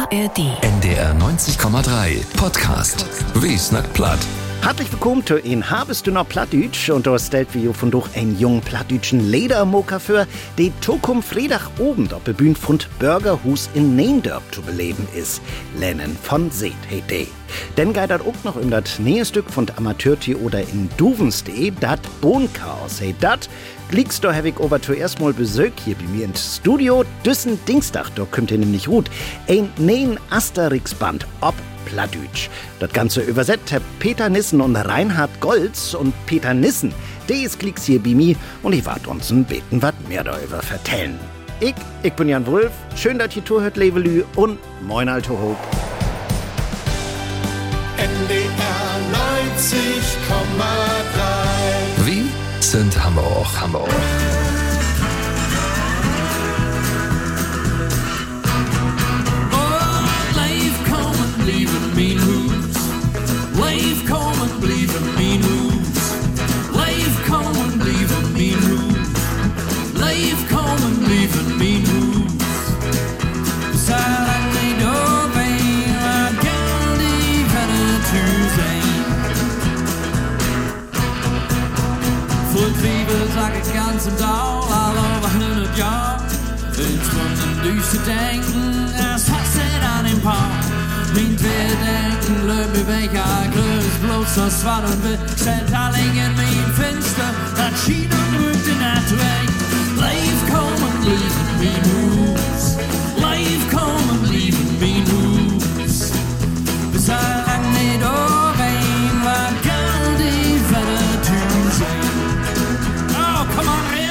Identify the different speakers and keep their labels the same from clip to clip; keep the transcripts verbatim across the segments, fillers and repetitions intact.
Speaker 1: R D.
Speaker 2: N D R neunzig Komma drei Podcast. Wie snackt platt?
Speaker 3: Herzlich willkommen zu in Habest du noch Plattdütsch und da stellt wir von durch einen jungen plattdütschen Ledermoker für, die Zukunft Freitag oben auf der Bühne von Burgerhus in Neendorp zu beleben ist. Lennen von Seet, hey de. Denn geht das auch noch um das Nähestück von Amateurtheater in Duvensdee, das Bohnchaos, hey dat. Gliegst du, hab ich aber zuerst mal Besuch hier bei mir ins Studio. Düssen Dienstag, da kommt ihr nämlich gut. Ein neuen Asterix-Band ob Plattdütsch. Das Ganze übersetzt hat Peter Nissen und Reinhard Goltz. Und Peter Nissen, der ist Klicks hier bei mir und ich wart uns ein Beten was mehr darüber vertellen. Ich, ich bin Jan Wulff, schön, dass ihr zuhört, Levelü und moin, alte Hope.
Speaker 4: N D R neunzig Komma drei.
Speaker 2: Wie sind Hamburg, Hamburg.
Speaker 5: Mean moves. Leave come and leave a mean moves. Leave come and leave a mean moves. Leave come and leave a mean moves. Silently doorway, I can't even Tuesday. Voetwiebels like a ganzen Tag, all over hundred Jahre. It's von dem düster denken, es hasset an dem Paar. Min twee denken, leuk me weg, ja, klus, bloot zo zwart en wit. Zet alleen in mijn venster, dat schien en rukte naar twee. Leef komen, leven, me moves. Leef komen, leven, me moves. We zijn lang niet doorheen, waar kan die verder toe zijn? Oh, come on, Red.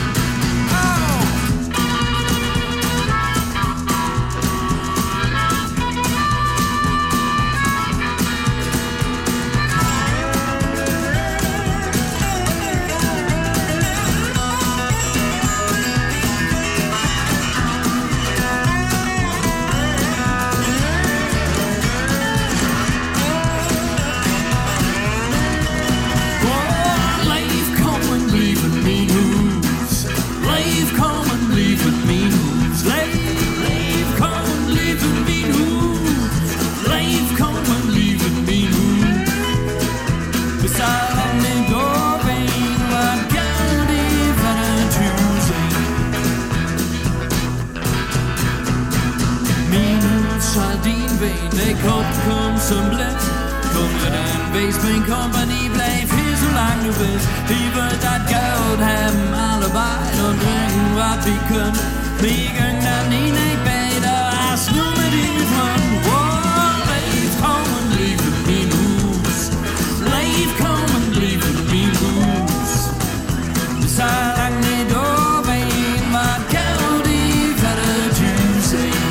Speaker 5: De kop komt som blik. Kom met een wees mijn compagnie. Blijf hier zolang du bist. Wie wird dat Geld haben? Allebei und drinken wat wir können. Wir gehen dann nie nicht beter als nur mit ihm von. Oh, leef kommen, lieve Minus. Leef kommen, lieve Minus. Wir sind lang nicht doorheen, wat Geld die verder zu sehen.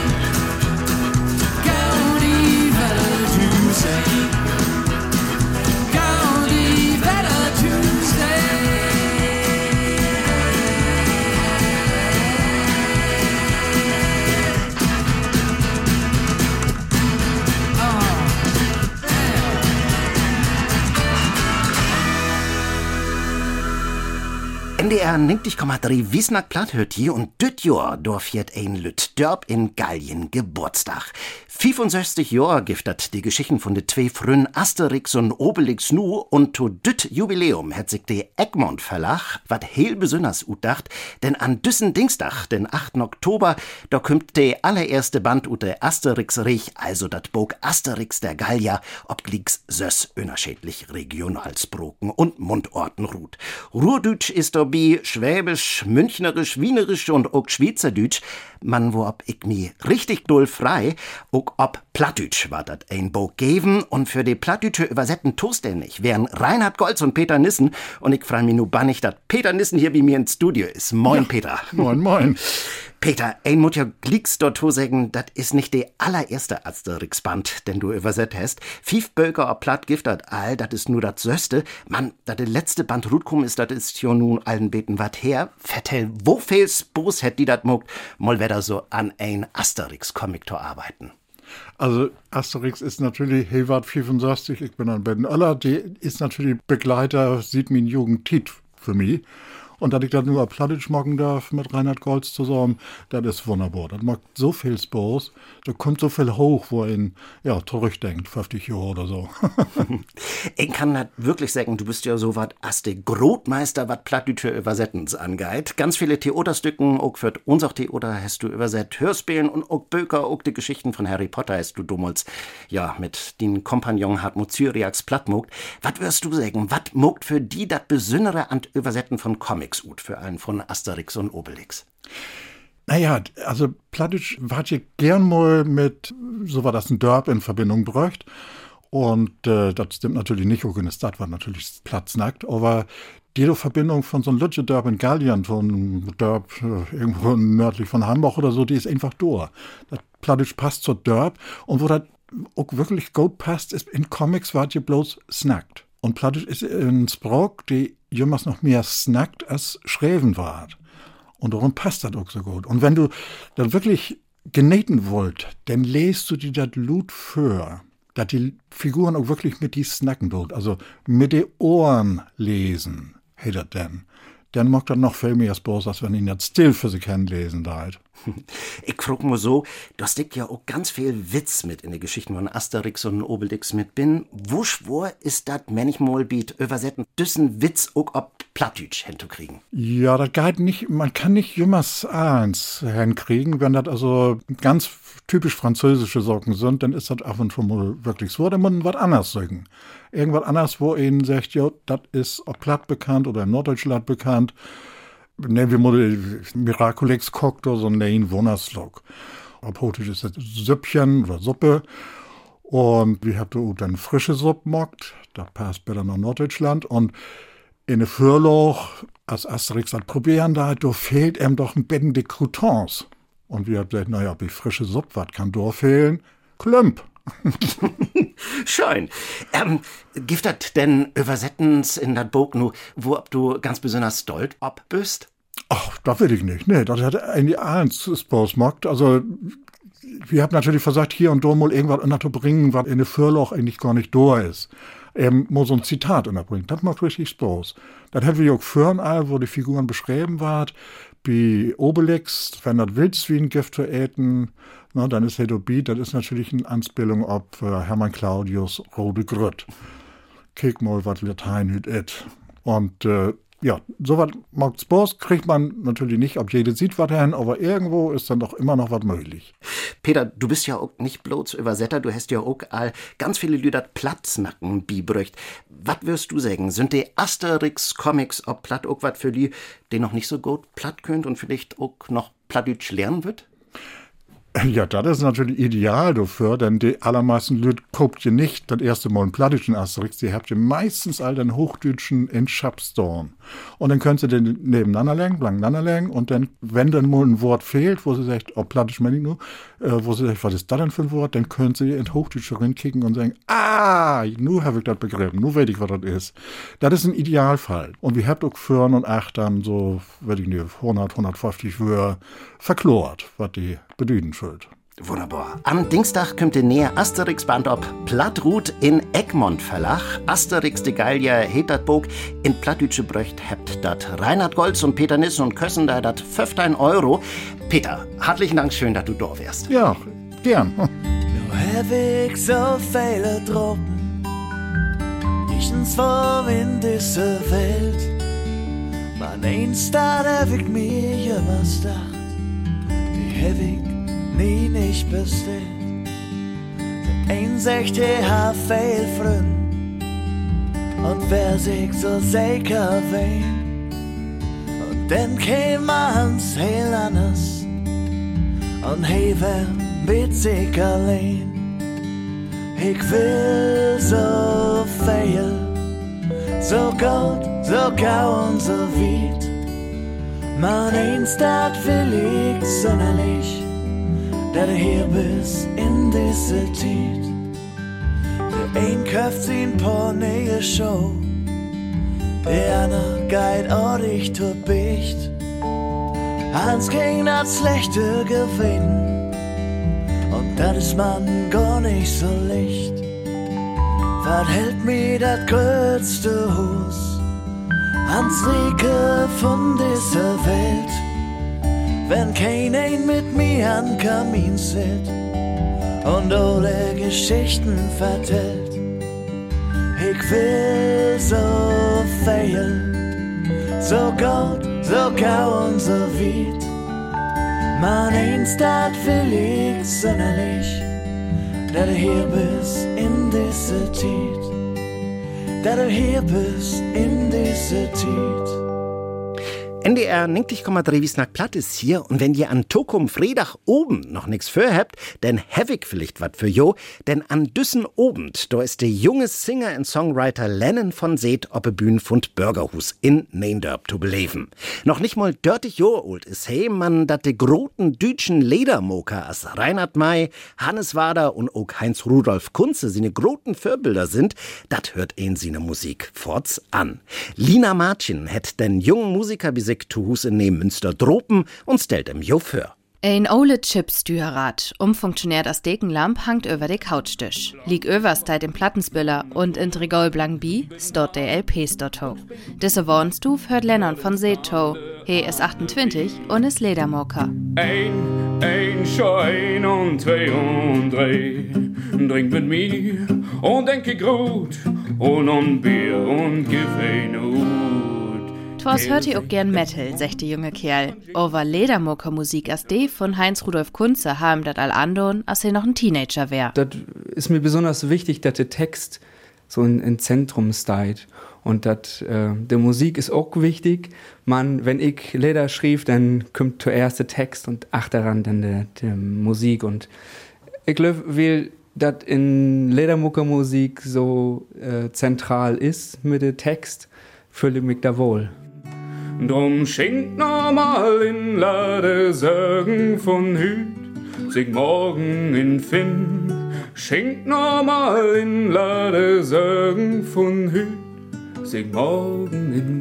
Speaker 3: N D R neunzig Komma drei wie snackt platt hört hier und düt Jahr dorfiert ein Lüt Dörp in Gallien Geburtstag. fünfundsechzig Jahr giftet die Geschichten von de zwei frühen Asterix und Obelix nu und to düt Jubiläum hat sich de Egmont Verlag wat heel besonders utdacht, denn an düssen Dienstag, den achten Oktober, da kommt de allererste Band ut de Asterix-Rich, also dat Bog Asterix der Gallier, ob glieks sös unterschiedlich Regionalsproken und Mundorten ruht. Ruhrdeutsch ist dabei, Schwäbisch, Münchnerisch, Wienerisch und auch Schweizerdeutsch. Man wo ob ich mi richtig doll frei, auch ob Plattdütsch war dat ein Bog geben und für die Plattdütsche übersetzen zuständig wären Reinhard Goltz und Peter Nissen und ich freu mi nu bannig, dat Peter Nissen hier bei mir ins Studio ist. Moin, ja, Peter.
Speaker 6: Moin, moin.
Speaker 3: Peter, ein muss ja glieks dort sagen, das ist nicht der allererste Asterix-Band, den du übersetzt hast. Fief Böker ob Platt giftert all, das ist nur das Söste. Mann, dat der letzte Band rutkum ist, das ist ja nun allen beten wat her. Vertell, wo fehl's Bos hätt die dat mogt, mal weder so an ein Asterix-Comic zu arbeiten.
Speaker 6: Also Asterix ist natürlich Hewart fünfundsechzig, ich bin an Ben Oeller, die ist natürlich Begleiter, sieht min Jugendtit für mich. Und dass ich das nur auf Plattdeutsch machen darf mit Reinhard Goltz zusammen, das ist wunderbar. Das macht so viel Spaß, da kommt so viel hoch, wo ihn, ja, zurückdenkt, fünfzig Jahre oder so.
Speaker 3: Ich kann das wirklich sagen, du bist ja so was als der Grotmeister, was Plattdeutsche Übersettens angeht. Ganz viele Theaterstücken, auch für unser Theater hast du übersetzt, Hörspielen und auch Bücher, auch die Geschichten von Harry Potter hast du damals, ja, mit den Kompagnon Hartmut Cyriax plattmogt. Was wirst du sagen, was mogt für die das Besondere an Übersetzen von Comics ut, für einen von Asterix und Obelix?
Speaker 6: Naja, also Plattdeutsch war ja gern mal mit, so war das ein Dörp in Verbindung bräucht. Und äh, das stimmt natürlich nicht, auch in der Stadt war natürlich platznackt, aber die Verbindung von so einem Lütje Dörp in Gallien, von einem Dörp äh, irgendwo nördlich von Hamburg oder so, die ist einfach durch. Das Plattdeutsch passt zur Dörp und wo das auch wirklich gut passt, ist in Comics war die bloß snackt. Und Plattdeutsch ist ein Sprach, die jemals noch mehr snackt als schreiben war. Und darum passt das auch so gut. Und wenn du dann wirklich genähten wollt, dann lest du dir das Lut für, dass die Figuren auch wirklich mit die snacken dort, also mit den Ohren lesen, hey das denn. Dann mag das noch viel mehr Spaß, als wenn ihn jetzt still für sich lesen da.
Speaker 3: Ich frag mal so, du steckt ja auch ganz viel Witz mit in die Geschichten von Asterix und Obelix mit bin. Wo schwor ist das manchmal biet übersetzen, düssen Witz auch ob Plattdeutsch hinzukriegen?
Speaker 6: Ja, das geht nicht, man kann nicht jemals eins hinkriegen. Wenn das also ganz typisch französische Sorgen sind, dann ist das ab und zu mal wirklich so. Dann muss man was anderes sagen. Irgendwas anderes, wo ihnen sagt, ja, das ist auch platt bekannt oder in Norddeutschland bekannt. Nehmen wir mal Miraculex kocht oder so einen Wunderslog. Auf Hotisch ist das Süppchen oder Suppe. Und wir haben dann frische Suppe mockt. Das passt besser nach Norddeutschland. Und in der Fürloch, als Asterix das probieren da, da fehlt ihm doch ein bisschen die Croutons. Und wir haben gesagt, naja, ob die frische Suppe, was kann da fehlen? Klump.
Speaker 3: Schön. Ähm, gibt das denn Übersettens in dat Buch nu, wo ob du ganz besonders stolz ob bist?
Speaker 6: Ach, das will ich nicht. Nee, das hat eigentlich eins Spaß gemacht. Also, wir haben natürlich versucht, hier und da mal irgendwas unterzubringen, was in der Fürloch eigentlich gar nicht da ist. Ähm, mal so ein Zitat unterbringen. Das macht richtig Spaß. Das haben wir auch führen, wo die Figuren beschrieben waren. Bei Obelix, wenn das Wildswiengift zu äten, na, dann ist Hedobit, das ist natürlich eine Anspielung auf äh, Hermann Claudius Rode Grütt. Kick mal, was Latein hüt et. Und äh, ja, sowas macht Spaß, kriegt man natürlich nicht, ob jeder sieht, was hin, aber irgendwo ist dann doch immer noch was möglich.
Speaker 3: Peter, du bist ja auch nicht bloß Übersetter, du hast ja auch all ganz viele Lüder Platznacken bibrücht. Was wirst du sagen? Sind die Asterix-Comics ob platt auch was für die, die noch nicht so gut platt könnt und vielleicht auch noch Plattdeutsch lernen wird?
Speaker 6: Ja, das ist natürlich ideal dafür, denn die allermeisten Leute guckt ihr nicht das erste Mal einen plattdeutschen Asterix, die habt ihr meistens all den Hochdeutschen in Schapstorn. Und dann könnt ihr den nebeneinander legen, blankeinander legen, und dann, wenn dann mal ein Wort fehlt, wo sie sagt, oh, Plattdeutsch meine ich nur, äh, wo sie sagt, was ist das denn für ein Wort, dann könnt ihr in Hochdeutsch reinkicken und sagen, ah, nu habe ich das begriffen, nu weiß ich, was das ist. Das ist ein Idealfall. Und wir habt auch Föhren und Achtern so, weiß ich nicht, hundert, hundertfünfzig Wörter verklort, was die bedeuten schuld.
Speaker 3: Wunderbar. Am Dienstag kommt die nähe Asterix-Band ob Plattrut in Egmont Verlag. Asterix de Gallier heet dat Bog. In Plattdütsche Bröcht hebt dat Reinhard Goltz und Peter Nissen und Kössen da dat fünfzehn Euro. Peter, herzlichen Dank, schön, dass du da wärst.
Speaker 6: Ja, gern.
Speaker 1: Nu heb ik zo vele Truppen, nichtens vor in diese Welt. Maar eens dat heb ik mir jemals gedacht, die heb ik nie nicht bestellt. Der ein sagt, er hat viel Freund, und wer sich so sicher wein. Und dann käm man's heel anders, und he wär mit sich allein. Ich will so viel, so gut, so gau und so weit. Man eins, dat will ich sonderlich, der hier bis in diese Zeit. Der ein kauft sin paar neue Show, der andere geht ordentlich zur Bicht. Hans ging das schlechte Gewinn, und das ist man gar nicht so leicht. Was hält mir das größte Haus? ans Rieke von dieser Welt. Wenn kein ein mit mir an Kamin sitzt und alle Geschichten vertellt. Ich will so feilen, so gut, so gau und so weit. Man eins, dat will ich sonderlich, dass du hier bist in dieser Zeit, dass du hier bist in dieser Zeit.
Speaker 3: N D R neunzig Komma drei Wiesnack Platt ist hier und wenn ihr an Tokum Freitag oben noch nix für habt, dann hab ich vielleicht wat für jo, denn an Düssen obend, da ist der junge Singer und Songwriter Lennon von Seet op e Bühn von Bürgerhus in Neendorp zu beleben. Noch nicht mal dörtig Jahr alt ist hey man, dat de groten dütschen Ledermoker as Reinhard May, Hannes Wader und auch Heinz Rudolf Kunze seine groten Vorbilder sind, dat hört een seine Musik forts an. Lina Martin hat den jungen Musiker bis zu Hus in Neumünster dropen und stellt ihm jo für.
Speaker 7: Ein ole Chipstührrad, umfunktioniert als Dekenlamp, hangt über de Couchtisch. Lieg överst bei dem Plattenspiller und in Trigol Blanc B stot de L Ps dort ho. Diese Warnstuf hört Lennon von Seto. He ist achtundzwanzig und ist Ledermoker.
Speaker 8: Ein, ein, schein und zwei und drei. Trink mit mir und denke gut und um Bier und gib ein Hut.
Speaker 7: Twas hört ihr auch gern Metal, sagt der junge Kerl. Over Ledermoker-Musik als die von Heinz Rudolf Kunze haben dat all andern, als er noch ein Teenager wär.
Speaker 9: Das ist mir besonders wichtig, dass der Text so in, in Zentrum steht. Und dat, äh, der Musik ist auch wichtig. Man, wenn ich Leder schrieb, dann kommt zuerst der Text und achteran dann der, der Musik. Und ich glaube, weil das in Ledermoker-Musik so äh, zentral ist mit dem Text, fühle ich mich da wohl.
Speaker 8: Drum schenkt normal in Lade Sorgen von Hüt, sich morgen in Finn. Schenkt normal in Lade Sorgen von Hüt, sich morgen in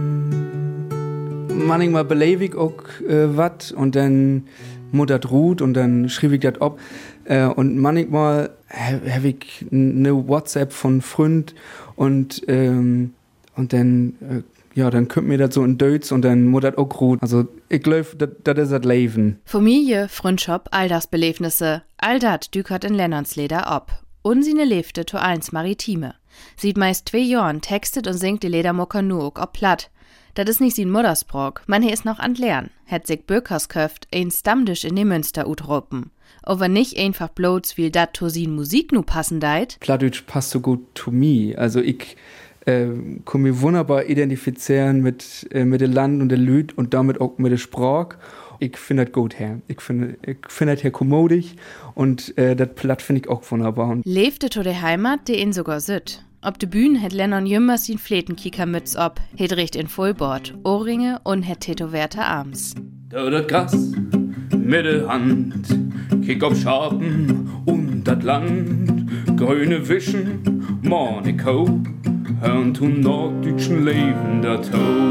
Speaker 8: Finn.
Speaker 9: Manchmal belebe ich auch äh, wat und dann muttert Ruth und dann schrieb ich das ab. Äh, und manchmal habe hab ich eine WhatsApp von Freund und, ähm, und dann äh, ja, dann kommt mir das so in Deutsch und dann muttert auch gut. Also, ich glaube, das ist das Leben.
Speaker 7: Familie, Freundschaft, all das Belebnisse, all das dükert in Lennons Leder ab. Und sie ne lebte to eins Maritime. Sieht meist zwei Jahren textet und singt die Ledermocker nur auch ob platt. Das ist nicht sin Muttersprach, man he ist noch an Lernen. Het sich Böckers köft, ein Stammtisch in Neumünster utropen. Aber nicht einfach bloß, wie dat to sin Musik nu passen deit.
Speaker 9: Plattdeutsch passt so gut to me. Also, ich Äh, kann mich wunderbar identifizieren mit, äh, mit dem Land und der Lüd und damit auch mit der Sprache. Ich finde das gut her. Ich finde ich find das hier kommodisch und äh, das Platt finde ich auch wunderbar.
Speaker 7: Lebte to der Heimat, die ihn sogar süd. Ob de Bühne het Lennon jümmers den Fletenkiekermütz ob, het richt in Vollbord, Ohrringe und het tätowierte Arms.
Speaker 8: Da das Gras mit der Hand, kick auf Schapen und das Land, grüne Wischen, Monaco. Hören tun norddeutschen Leben da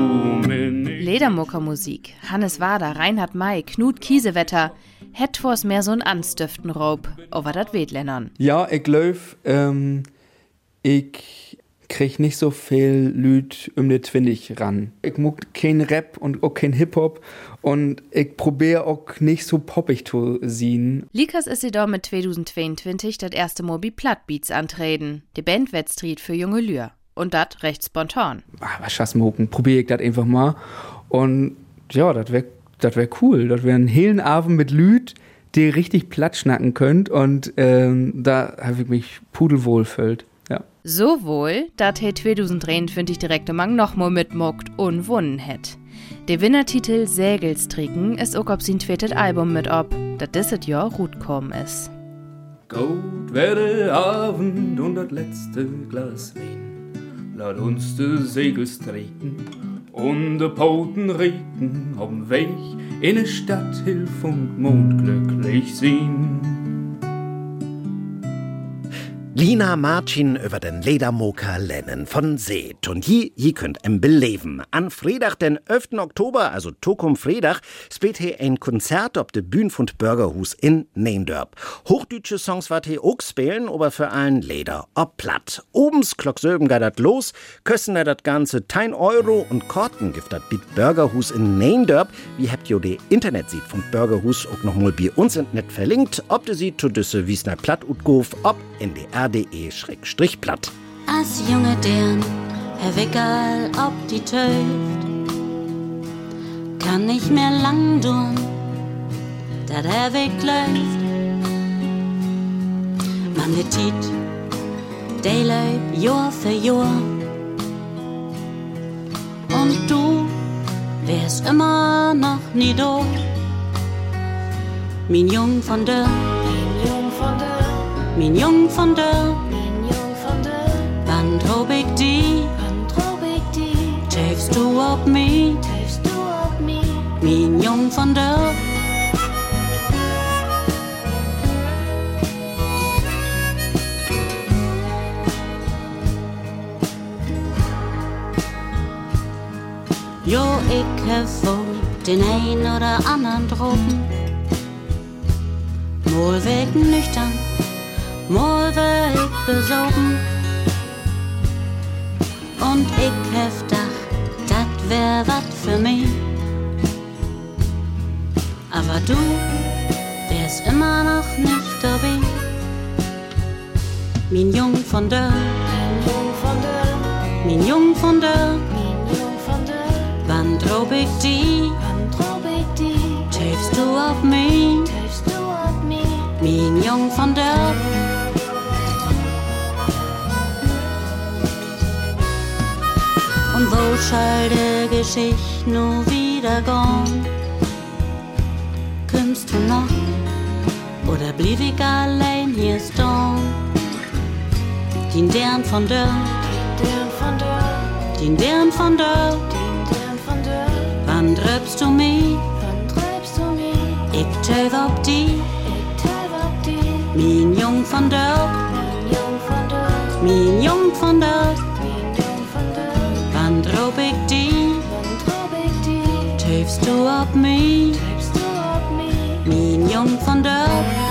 Speaker 7: Ledermuckermusik, Hannes Wader, Reinhard May, Knut Kiesewetter, het vors mehr so'n Anstiften Raub, aber dat weht Lennern.
Speaker 9: Ja, ich glaub, ähm, ich krieg nicht so viel Lüd um die zwanzig ran. Ich mag kein Rap und auch kein Hip-Hop und ich probiere auch nicht so poppig zu sein.
Speaker 7: Likas ist sie da mit zweitausendzweiundzwanzig das erste Mal bei Plattbeats antreten. Die Band wird Street für junge Lühr. Und das recht spontan.
Speaker 9: Ah, was schaff's mal, probier ich das einfach mal. Und ja, das wäre das wär cool. Das wäre ein hellen Abend mit Lüd, die richtig platt schnacken könnt. Und ähm, da habe ich mich pudelwohl fühlt. Ja.
Speaker 7: So wohl, dass er zweitausenddreiundfünfzig direkt am noch mal mitmockt und wonnen hätt. Der Winnertitel Sägelstricken ist auch auf sein zweites Album mit ob, das dieses Jahr gut kommen ist.
Speaker 8: Gut wäre Abend und das letzte Glas Wein. Lass uns de Segel streiken und de Poten regen auf'm Weg in ne Stadt, Hilf und Mond glücklich sein.
Speaker 3: Lina Martin über den Ledermoker Lennen von Seet. Und hier, hier könnt em beleven. An Freitag, den elften Oktober, also Tokum Freitag, spielt he ein Konzert op de Bühn von Bürgerhus in Neendorp. Hochdeutsche Songs wat he auch spielen, aber für allen Leder ob platt. Obens klock söben geht dat los, kösten er dat Ganze ein Euro und Korten gibt dat bit Bürgerhus in Neendorp. Wie habt ihr die Internetseite von Bürgerhus auch noch mal bei uns im Netz verlinkt, ob de sie zu düsse Wiesner Platt utgof, ob N D R punkt de schrägstrich platt.
Speaker 10: Als junge Dirn, Herr Wickel, ob die Töft, kann nicht mehr lang tun, da der Weg läuft. Man wird tiet, der läuft Jahr für Jahr. Und du wärst immer noch nie da. Mein Jung von der, mein Jung von der, mein Jung von der, mein Jung von der, wann drob ich die, wann drob ich die, träfst du ob mi, träfst du ob mi, mein Jung von der. Jo, ich hef wohl den ein oder anderen Drogen. Mal weg nüchtern, mal weg besogen. Und ich hef dach, dat wär wat für mich. Aber du wärst immer noch nicht dabei. Mein Jung von der, mein Jung von der, mein Jung von der, mein Jung von der. Wann drob ich die, wann drob ich die, träfst du auf mich, träfst du auf mich, mein Jung von der. Und wo soll die Geschichte nur wieder gehen? Kommst du noch, oder blieb ich allein hier stehen? Den Dern von der, den Dern von der, den Dern von der, wann tröbst du mich, wann tröbst du mich, ich töv ob die, ich töv ob die, mein Jung von der, mein Jung von der, mein Jung von der, mein Jung von der, wann drob ich die, wann drob ich die, tövst du ob mich, tövst du ob mich, mein Jung von der.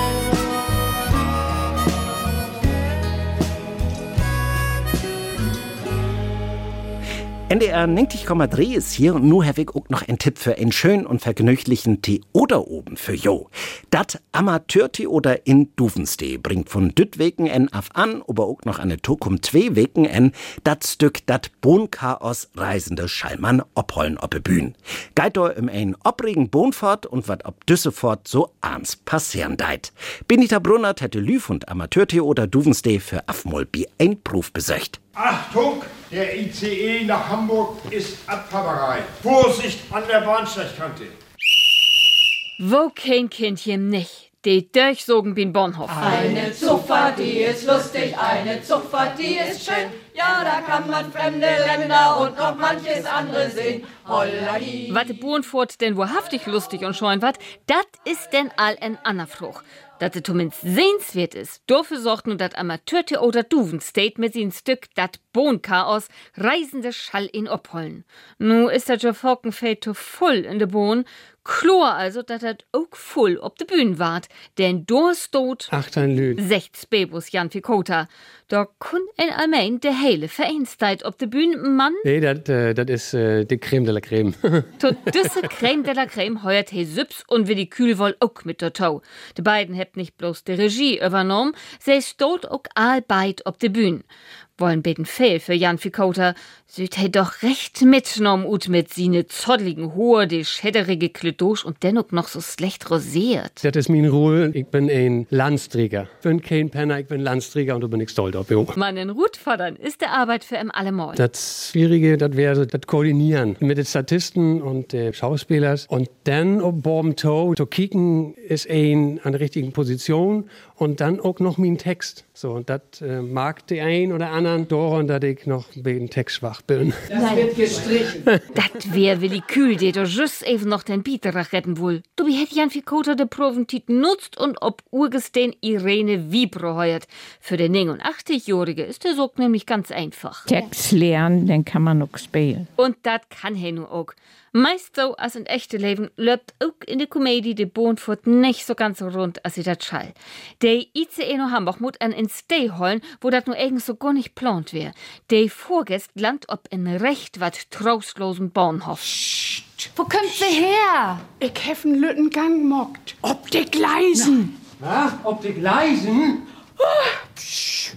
Speaker 3: N D R neunzig Komma drei ist hier und nu habe ich auch noch einen Tipp für einen schönen und vergnüglichen Theater oben für jo. Dat Amateurtheater in Duvenstee bringt von düt Weken en af an, aber auch noch eine Tokum zwei Weken en dat Stück dat Bohnchaos reisende Schallmann obholen oppe Bühn. Geht do im ein obrigen Bohnfort und wat ob Düssefort so ans passieren deit. Benita Brunnert hätte Lüf und Amateurtheater Duvenstee für afmol bi ein Proof besöcht.
Speaker 11: Achtung, der I C E nach Hamburg ist abfahrbereit. Vorsicht an der Bahnsteigkante.
Speaker 12: Wo kein Kindchen nicht? Die durchsogen bin Bahnhof.
Speaker 13: Eine Zugfahrt, die ist lustig, eine Zugfahrt, die ist schön. Ja, da kann man fremde Länder und noch manches andere sehen. Hollai.
Speaker 12: Was die Bahnfahrt denn wahrhaftig lustig und scheun wat, dat ist denn all en Annerfruch. Dass es zumindest sehenswert ist, dafür sorgt nun das Amateurtheater Duvenstee mit seinem Stück dat Bohnchaos reisende Schall in Obhollen. Nu ist das ja Forkenfeld to voll in de Bohn, klar also, dass das auch voll ob de Bühne wart, denn da stot
Speaker 14: achtzehn Lüd.
Speaker 12: sechs Bebus Jan Fikota. Da kun en allmein de hele Vereinszeit ob de Bühne, Mann.
Speaker 14: Nee, das äh, ist äh, die Creme de la Creme.
Speaker 12: To düsse Creme de la Creme heuert he Süps und wie die Kühlwoll auch mit der Tau. Die beiden hebt nicht bloß die Regie übernommen, sie stot auch all beid ob de Bühne. Wollen beten fehl für Jan Fikota, süd he doch recht mitgenommen ut mit sine zottligen Hohe, die schädderige Klödosch und dennoch noch so schlecht rosiert.
Speaker 14: Das ist mein Ruhe, ich bin ein Landsträger. Ich bin kein Penner, ich bin Landsträger und da bin ich stolz auf.
Speaker 12: Meinen Rutfadern ist der Arbeit für em allemal.
Speaker 14: Das Schwierige, das wäre das Koordinieren mit den Statisten und den Schauspielern und dann ob Borben Toe zu kicken, ist ein an der richtigen Position und dann auch noch mein Text. So, und das äh, mag die ein oder anderen daran, dass ich noch ein bisschen textschwach bin.
Speaker 12: Das wird gestrichen. Das wär Willi Kühl, der doch just eben noch den Bieterach retten will. Du, wie hätt Jan Fikota de Proventit nutzt und ob Urgestein Irene Wiebro heuert. Für den neunundachtzig-Jährige ist der Sog nämlich ganz einfach.
Speaker 15: Text lernen, den kann man noch spielen.
Speaker 12: Und das kann er nu auch. Meist so als in echte Leben läuft auch in der Komödie de Bohnfurt nicht so ganz so rund, als sie das schall. Der I C E no Hamburg muss an ins Stay holen, wo das nur irgend so gar nicht plant wär. Der Vorgäst land ob in recht wat trostlosen Bahnhof.
Speaker 16: Psst. Wo kommt sie her? Ich hef einen lütten Gang mockt. Ob die Gleisen.
Speaker 14: Was? Ob die Gleisen?
Speaker 16: Oh, psch.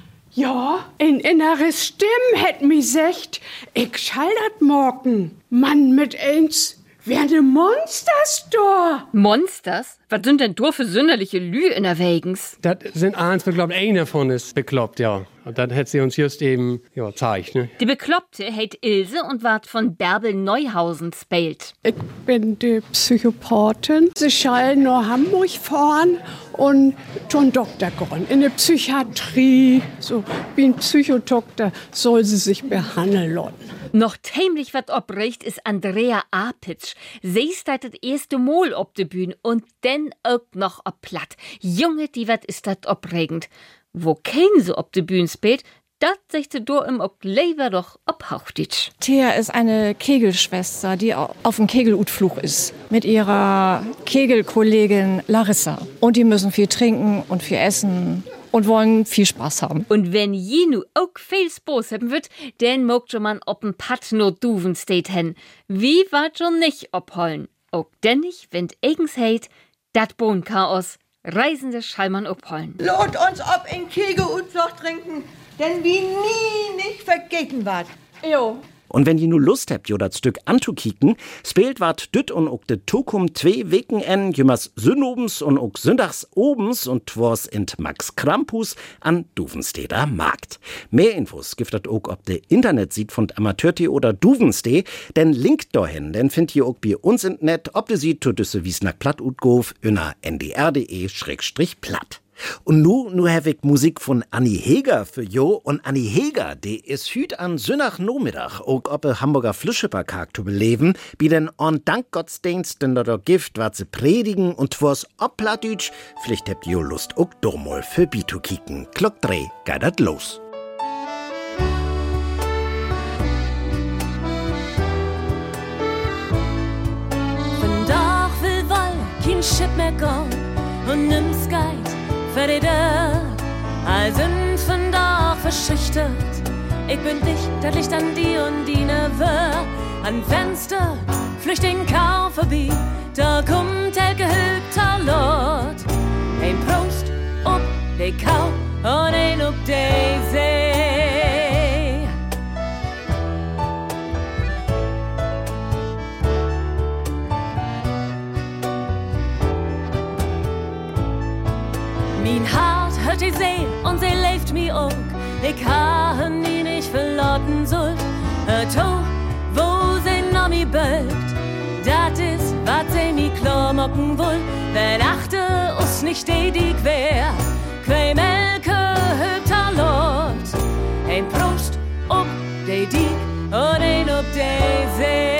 Speaker 16: Ja, in inneres Stimm hätt mi secht, ich schall dat morgen. Mann mit eins, werde Monsters da.
Speaker 12: Monsters? Was sind denn da für sünderliche Lü in der Wegens?
Speaker 14: Das sind eins, wir glauben, einer von ist bekloppt, ja. Und dann hat sie uns just eben, ja, zeigt, ne?
Speaker 12: Die Bekloppte heißt Ilse und ward von Bärbel Neuhausen spelt.
Speaker 16: Ich bin die Psychopathin. Sie schallen nur Hamburg fahren und schon Doktor geworden. In der Psychiatrie, so wie ein Psychodoktor, soll sie sich behandeln lassen.
Speaker 12: Noch tämlich wat oprecht ist Andrea Apitsch. Sie ist das erste Mal op de Bühne und denn auch noch ob platt. Junge, die wat ist dat opregend. Wo kein so op de Bühne spielt, dat sechte do im ok leber doch obhauchtitsch.
Speaker 15: Thea ist eine Kegelschwester, die auf dem Kegelutflug ist. Mit ihrer Kegelkollegin Larissa. Und die müssen viel trinken und viel essen. Und wollen viel Spaß haben.
Speaker 12: Und wenn jenu auch viel Spaß haben wird, dann mogt schon man ob'n Pat no Duven steht hen. Wie wat schon nicht obholen. Auch denn nicht, wenn eigens heit, dat Bohnchaos, Reisende schallmann obholen.
Speaker 17: Lot uns ob in Kegel und Floch trinken, denn wie nie nicht vergeten wat.
Speaker 16: Jo.
Speaker 3: Und wenn ihr nu Lust habt, jo dat Stück anzukicken, spielt wart düt und ook de Tokum zwei Weken en, jümmers Sünnobens und ook Sündags obens und twors int Max Krampus an Duvensteder Markt. Mehr Infos gibt dat ook ob de Internet-Seite von Amateur.de oder Duvenste, denn linkt dahin, denn findet ihr ook bei uns im Net, ob de sieht, tut düsse wiesnack platt utgof, inner n d r punkt d e schrägstrich platt. Und nu, nu hab ich Musik von Annie Heger für jo. Und Annie Heger, die ist hüt an Sünnach-Nachmittag, auch ob ein Hamburger Flüsschepark zu beleben, wie den on Dankgottesdienst, denn da Gift, wat sie predigen und twors ob Plattdütsch, vielleicht habt jo Lust auch domol für Bitu kicken. Glock dreh, geht dat los.
Speaker 18: Wenn doch will woll, kein Schiff mehr gehen und nimm's Geid. Verräter, als sind von doch verschüchtert. Ich bin dicht, das Licht an die und die Nerve. An Fenster, Flüchtling Kau vorbei, da kommt der gehülpter Lot. Ein Prost, ob de Kau und ein ob de See. Mein Hart hört die See und sie lebt mi auch. Ich habe nie nicht verloren sollt. To, wo sie noch mi bölkt. Dat is, wat sie mi klar mocken woll. Wenn achte us nicht die, die quer. Quei Melke hübter Lot. Ein Prost ob de Diek und ein ob de See.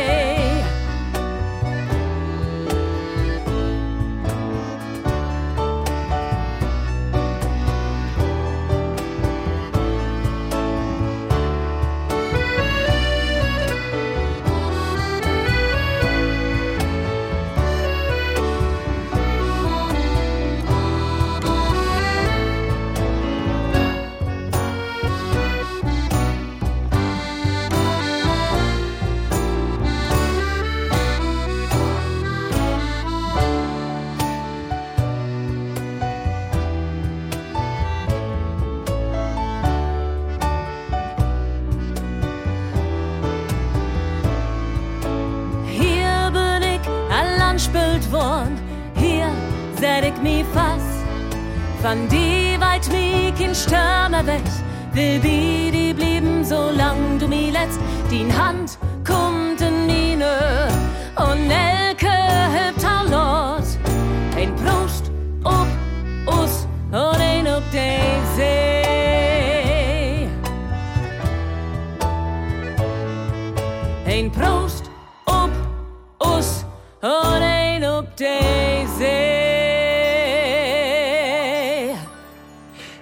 Speaker 18: Hier set ich mi fast, von die weit mi kein Stürmer weg, will bi die blieben, solang du mi letzt, din Hand kommt in mine, und Elke hilft Lot,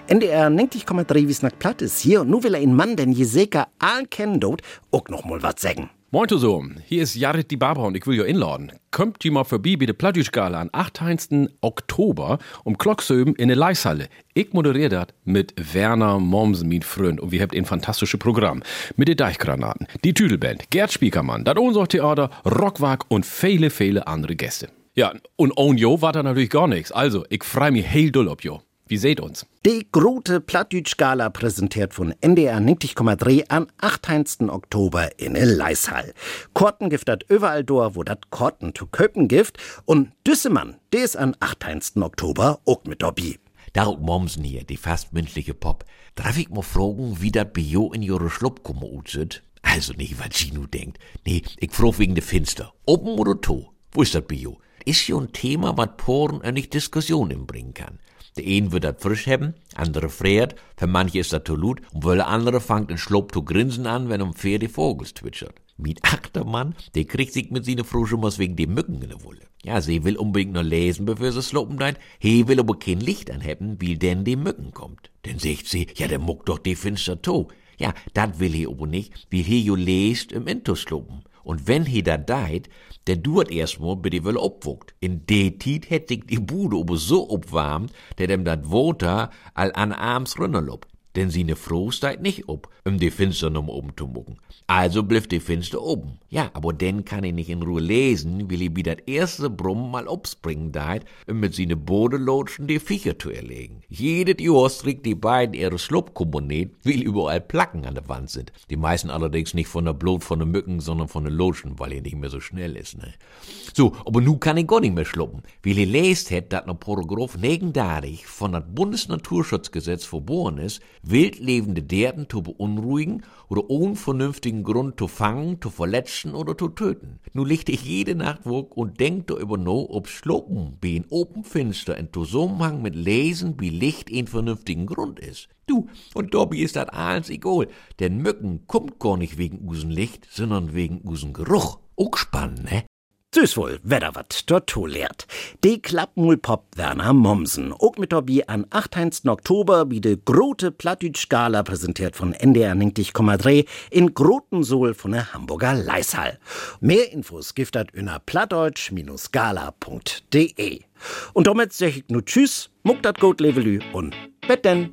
Speaker 3: N D R neunzig Komma drei Wiesnack Platt ist hier und nu will er einen Mann, den je sicher allen kennen dort, auch noch mal was sagen.
Speaker 19: Moin so, hier ist Jared die Barber und ich will jo inladen. Kommt die mal vorbei bei der Plattdeutsch-Gala am achtzehnten Oktober um Klocksöben in der Leishalle. Ich moderiere das mit Werner Mommsen, mein Freund, und wir habt ein fantastisches Programm. Mit den Deichgranaten, die Tüdelband, Gerd Spiekermann, das Ohnsorg-Theater, Rockwag und viele, viele andere Gäste. Ja, und ohne Jo war da natürlich gar nichts. Also, ich freu mich heil doll ob Jo. Wie seht uns?
Speaker 3: Die große Plattdeutsch-Gala präsentiert von N D R neunzig Komma drei am achtzehnten Oktober in der Leishall. Korten gibt dat überall do, wo dat Korten zu köpen gibt. Und Düssemann, der ist am achtzehnten Oktober auch mit dabei.
Speaker 20: Darum Mommsen hier, die fast menschliche Pop. Darf ich mal fragen, wie dat bei jo in jure Schlupfkumme aussieht? Also nicht, was Gino denkt. Nee, ich frag wegen de Finster. Oben oder to? Wo ist dat bei jo? Ist jo ein Thema, wat Poren eine Diskussion bringen kann. Der een wird dat frisch haben, andere friert, für manche ist dat zu lut und für andere fangt ein Schlupp zu grinsen an, wenn um Pferd die Vogels twitschert. Mit Achtermann, der kriegt sich mit seiner Frau schon was wegen die Mücken in der Wolle. Ja, sie will unbedingt noch lesen, bevor sie sloppen dein. He will aber kein Licht anhaben, wie denn die Mücken kommt. Dann sagt sie, ja, der muckt doch die finster to. Ja, dat will he aber nicht, wie he jo lest im Intus sloppen. Und wenn he da deit, dann duert erstmal, bis die Welle obwogt. In de Tiet hätt ich die Bude aber so obwarmt, der dem dat Water all an abends runterlobt. Denn sie ne Frau steigt nicht ob, um die Finster noch oben zu mucken. Also blifft die Finster oben. Ja, aber dann kann ich nicht in Ruhe lesen, will ich wie dat erste Brumm mal obspringen deit, um mit sine Bodelotschen die Viecher zu erlegen. Jedes Jahr strickt die beiden ihre Schluppkommunet, weil überall Placken an der Wand sind. Die meisten allerdings nicht von der Blut von den Mücken, sondern von den Lotschen, weil ihr nicht mehr so schnell ist, ne? So, aber nu kann ich gar nicht mehr schluppen. Weil ihr lest hätt, dat noch Paragraph negenunddreißig von dat Bundesnaturschutzgesetz verboren ist, wildlebende Derden zu beunruhigen oder ohne vernünftigen Grund zu fangen, zu verletzen oder zu töten. Nun liegt ich jede Nacht wog und denk darüber no, ob Schluppen wie in Openfinster in Zusammenhang mit Lesen wie Licht ein vernünftigen Grund ist. Du, und Dobby ist dat alles egal, denn Mücken kommt gar nicht wegen usen Licht, sondern wegen usen Geruch. Auch spannend, ne?
Speaker 3: Süß wohl, wer da wat dort to lehrt. Die Klappmulpop Werner Mommsen. Auch mit dabei am achtzehnten Oktober wie de grote Plattdeutsch-Gala präsentiert von N D R neunzig Komma drei in Grotensohl von der Hamburger Leishall. Mehr Infos gibt dat unter plattdeutsch Gala punkt de. Und damit sag ich nur tschüss, muck dat gut levelü und bet denn.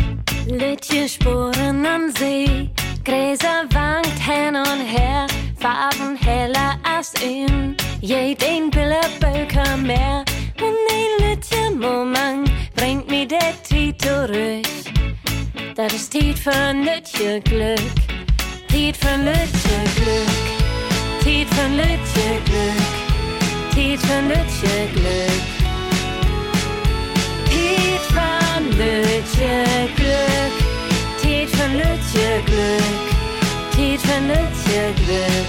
Speaker 18: Lütje Spuren am See, Gräser wankt hin und her, Farben heller als in jeden Bilderbölker mehr. Und ein Lütje Moment bringt mir der Tiet zurück. Das ist Tiet für ein Lütje Glück, Tiet für ein Lütje Glück, Tiet für ein Lütje Glück, Tiet für ein Lütje Glück, Tiet für ein Lütje Glück, Tiet für ein Lütje Glück, Tiet für ein Lütje Glück,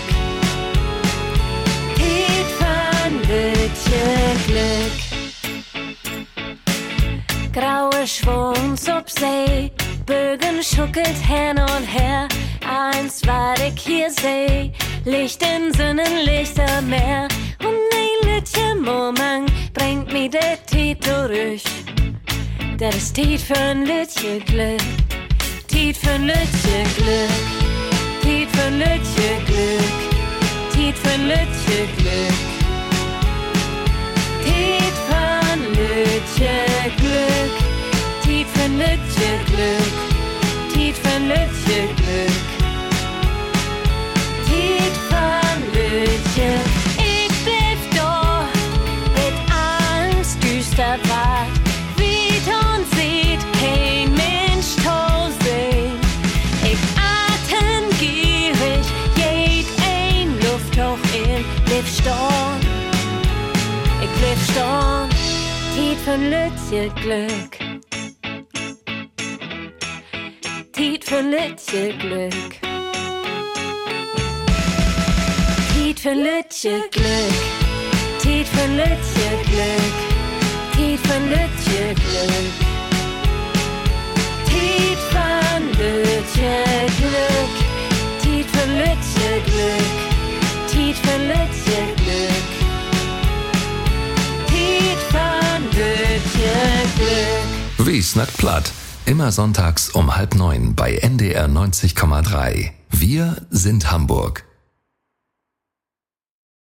Speaker 18: Tiet für ein Lütje Glück. Graue Schwungs ob See, Bögen schuckelt hin und her. Eins, was ich hier seh, Licht in Sinnen, Lichter mehr. Und ein Lütje Moment bringt mir der Tiet durch. Das ist Tiet für ein Lütje Glück, Tiet für ein Lütje Glück, Tiet für ein Lütje Glück, Tiet für ein Lütje Glück, Tiet für ein Lütje Glück, Tiet für ein Lütje Glück, Tiet für ein Lütje Glück, Tiet für ein Lütje. Ich blieb da, mit Angst düster wart, wie und sieht kein Mensch to sehen. Ich atemgierig, jed ein Lufthoch in, blieb storn, ich blieb storn, Tiet für ein Lütje Glück, Tiet für ein Lütje Glück, Tiet für ein Lütje Glück, Tiet für ein Lütje Glück, Tiet für ein Lütje Glück, Tiet für ein Lütje Glück, Tiet für ein Lütje Glück, Tiet für ein Lütje Glück, Tiet für ein Lütje Glück.
Speaker 2: Wiesnack Platt. Immer sonntags um halb neun bei N D R neunzig Komma drei. Wir sind Hamburg.